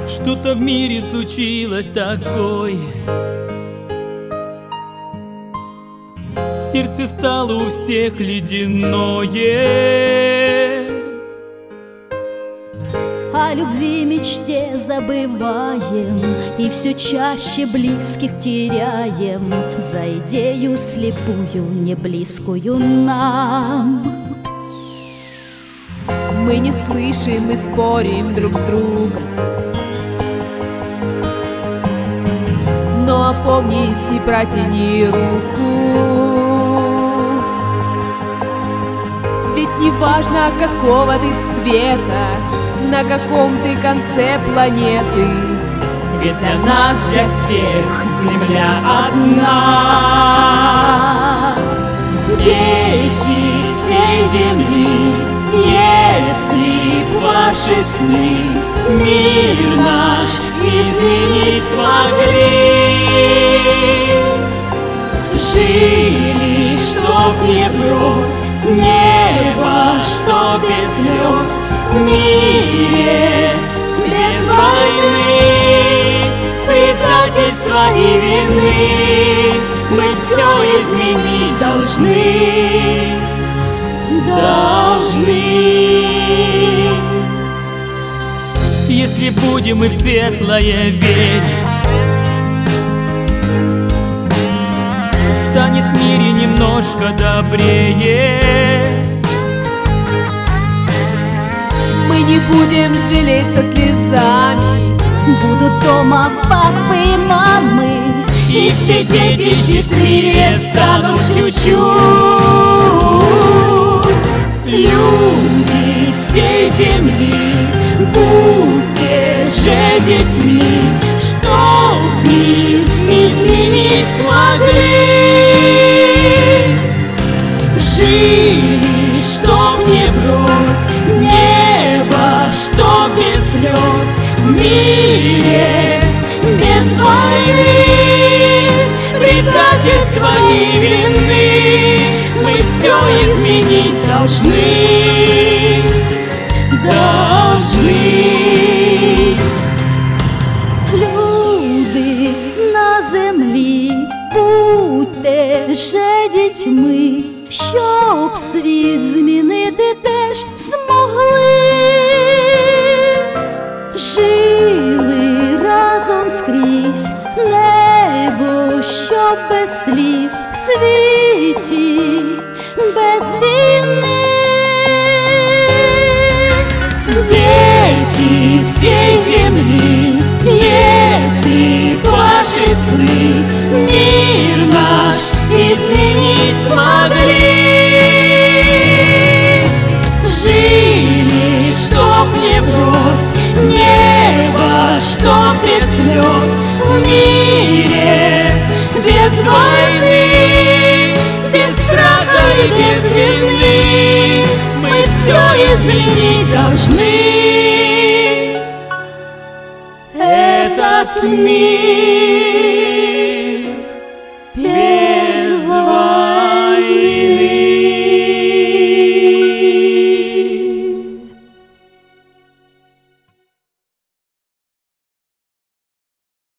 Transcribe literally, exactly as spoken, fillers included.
Что-то в мире случилось такое, сердце стало у всех ледяное. О любви мечте забываем, и все чаще близких теряем за идею слепую, не близкую нам. Мы не слышим и спорим друг с другом, но опомнись и протяни руку. Ведь не важно, какого ты цвета, на каком ты конце планеты, ведь для нас, для всех земля одна. Дети всей земли, если б ваши сны мир наш изменить смогли, жили, чтоб не брось небо, чтоб без слез, в мире без войны, предательства и вины, мы все изменить должны, должны. Если будем мы в светлое верить, станет в мире немножко добрее. Мы не будем жалеть со слезами, будут дома папы и мамы, и все дети счастливее станут чуть-чуть. Люди всей земли, будьте же детьми, чтоб мир изменить смогли, жили, чтоб не брось небо, чтоб без слез, в мире без войны, предательства и вины, мы все изменить должны, должны. Люди на землі, будьте же дітьми, щоб світ змінити теж змогли, жили разом скрізь, небо, щоб без сліз, в світі без війни. Дети всей земли, если ваши сны мир наш изменить смогли, жили, чтоб не брось небо, чтоб без слез, в мире без войны, без страха и без вины, мы все изменить должны. Этот мир